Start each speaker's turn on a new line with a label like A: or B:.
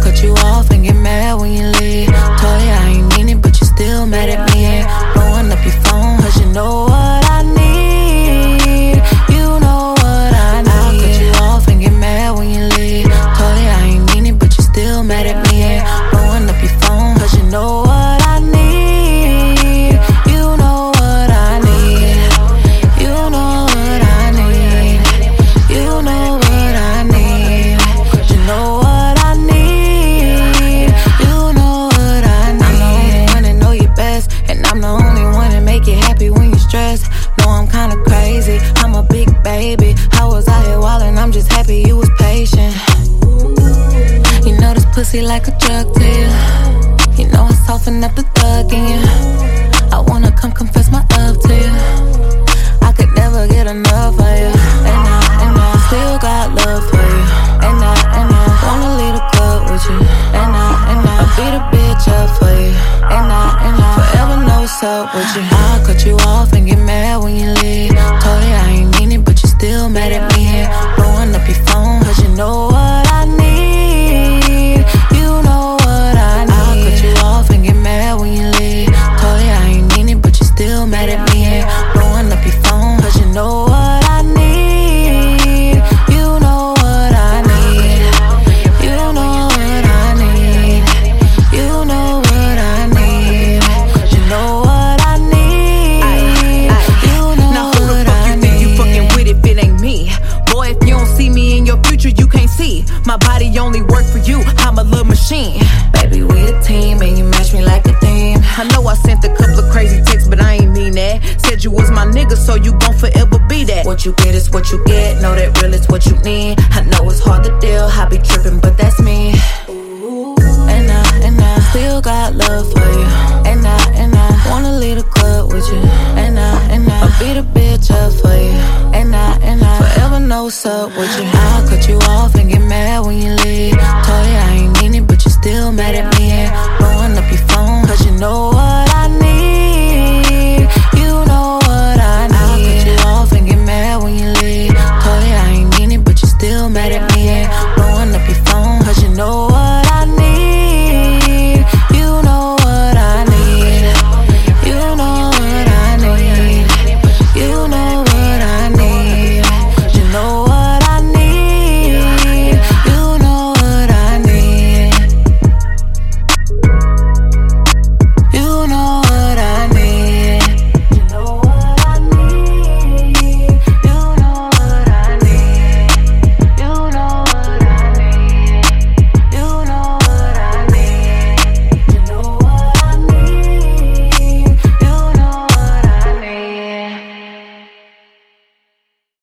A: cut you off and get mad when you leave. Told you I ain't mean it, but you still mad at me. Ain't blowing up your phone, cause you know what I need. You know what I need. I'll cut you off and get mad when you leave. Told you I ain't mean it, but you still mad at me. Ain't blowing up your phone, cause you know what I need. You know what I need. You know what I need. You know what I need. You know what I need. You know what I need. I'm the only one that know you best, and I'm the only one that make you happy when you stressed. Know I'm kinda crazy, I'm a big baby. I was out here wildin', I'm just happy you was patient. You know this pussy like a drug to you. You know I soften up the thug in you. I wanna come confess my love to you. I could never get enough of you. And I still got love for you. And I wanna leave the club with you. And I beat a bitch up for you. And I forever know what's up with you. I'll cut you off and get mad when you leave. Told you I ain't mean it, but you still mad at me. Blowing up your phone, cause you know what I need. You know what I need. I'll cut you off and get mad when you leave. Told you I ain't mean it, but you still mad at me. Blowing up your phone, cause you know what I need. You know what I need. You know what I need. You know what I need. You know what I need. You know
B: now who the
A: what
B: fuck
A: I
B: you think you
A: need.
B: fucking with if it ain't me? Boy, if you don't see me in your future, you can't see. My body only work for you, I'm a little machine.
A: Baby, we a team and you match me like a theme.
B: I know I sent a couple of crazy texts, but I ain't mean that. Said you was my nigga, so you gon' forever be that.
A: What you get is what you get, know that real is what you need. I know it's hard to deal, I be trippin', but that's me. And I still got love for you.